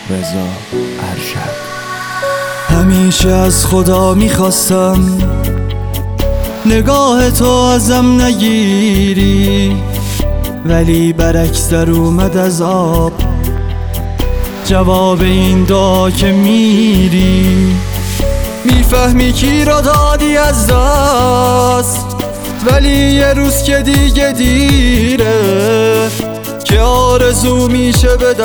رضا ارشد. همیشه از خدا میخواستم نگاه تو ازم نگیری، ولی برعکس در اومد از آب جواب این دعا که میری. میفهمی کی را دادی از دست، ولی یه روز که دیگه دیره که آرزو میشه به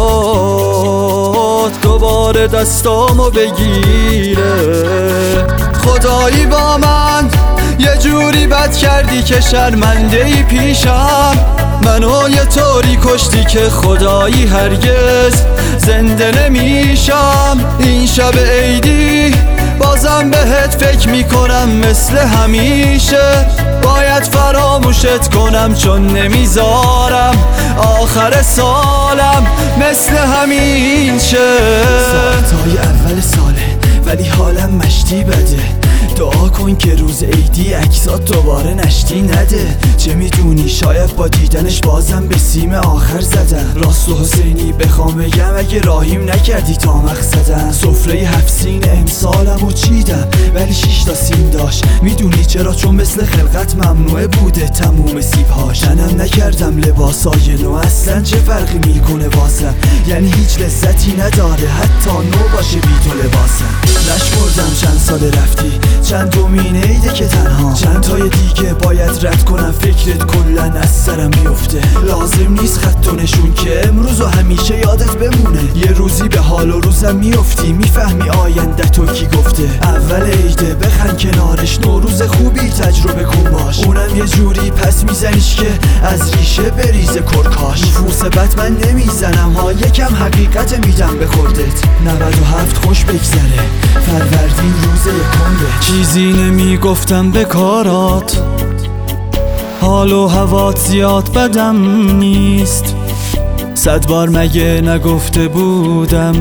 دستات دوباره دستامو بگیره. خدایی با من یه جوری بد کردی که شرمنده ای پیشم، منو یه طوری کشتی که خدایی هرگز زنده نمیشم. این شب عیدی بازم بهت فکر میکنم مثل همیشه، باید فراموشت کنم چون نمیذارم آخر سالم مثل همین شه. ساعتهای اول ساله ولی حالم مشتی بده، دعا کن که روز عیدی عکسات دوباره نشتی نده. چه میدونی شاید با دیدنش بازم به سیم آخر زدم. راست و حسینی بخوام بگم اگه راهیم نکردی تا مقصدم. سفره 7 سین امسالم و چیدم ولی 6 تا سیم داشت. میدونی چرا؟ چون مثل خلقت ممنوعه بوده تموم سیبهاش. تنم نکردم لباسای نو، اصلا چه فرقی میکنه واسم؟ یعنی هیچ لذتی نداره حتی نو باشه بی تو لباسم. نشمردم چند سال رفتی، چند دومین عیده که تنها، چند تای دیگه باید رد کنم فکرت کلن از سرم بیفته. لازم نیست خط و نشون که امروز و همیشه یادت بمونه. یه روزی به حال و روزم میفتی، میفهمی آینده تو کی گفته. اول عیده بخند کنارش، نوروز خوبی تجربه کن باش. اونم یه جوری پس میزنیش که از ریشه بریزه کرکاش. نفوس بد من نمیزنم ها، یکم حقیقت میدم به خودت. 97 خوش بگذره، فروردین روز یکمه. چیزی نمیگفتم به کارات، حال و هوات زیاد بدم نیست. 100 بار مگه نگفته بودم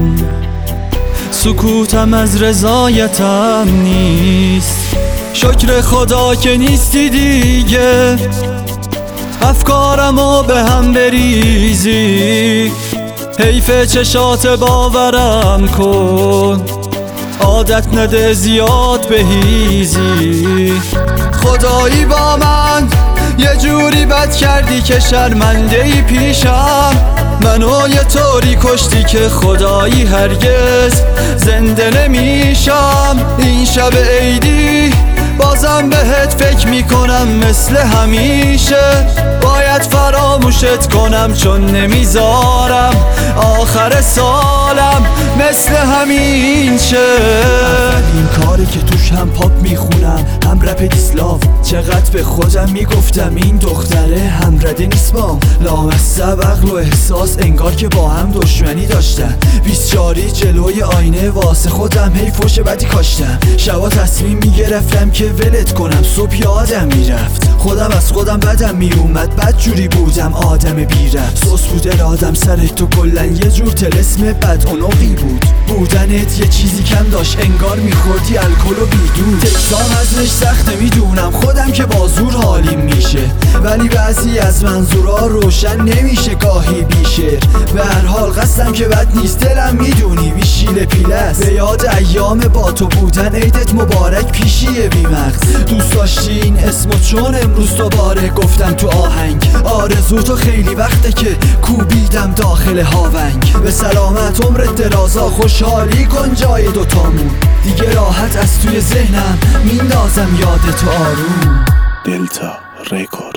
سکوتم از رضایتم نیست. شکر خدا که نیستی دیگه، افکارمو به هم بریزی. حیف چشات باورم کن، عادت نده زیاد بهیزی. خدایی با من یه جوری بد کردی که شرمنده ای پیشم، منو یه طوری کشتی که خدایی هرگز زنده نمیشم. این شب عیدی بازم بهت فکر میکنم مثل همیشه، باید فراموشت کنم چون نمیذارم آخر سالم مثل همین شه. اولین کاری که توش هم پاپ میخونم هم رپ دیسلاو. چقدر به خودم میگفتم این دختره هم رده نیست بام. لامصب عقل و احساس انگار که با هم دشمنی داشتن. 24 جلوی آینه واسه خودم هی فوش بدی کاشتم. شبا تصمیم میگرفتم که ولت کنم، صبح یادم میرفت خودم از خودم بدم میومد. بد جوری بودم آدم بی‌ربط، سوس بود آدم سر تو کلن یه جور طلسم بد اونقی بود. بودنت یه چیزی کم داشت، انگار میخوردی الکل و بیدود. تکسام ازش سخته میدونم خودم که با زور حالیم میشه، ولی بعضی از منظورها روشن نمیشه گاهی بیشه. به هر حال قصدم که بد نیست، دلم میدونی بیشیل پیله است. به یاد ایام با تو بودن عیدت مبارک پیشیه بیمغز. دوست داشتی این اسمو چون امروز دوباره گفتم تو آهنگ. آرزو تو خیلی وقته که کوبیدم داخل هاونگ. به سلامت عمرت درازا، خوشحالی کن جای دوتامون. دیگه راحت از توی ذهنم میندازم یاد تو آروم. دلتا رکورد.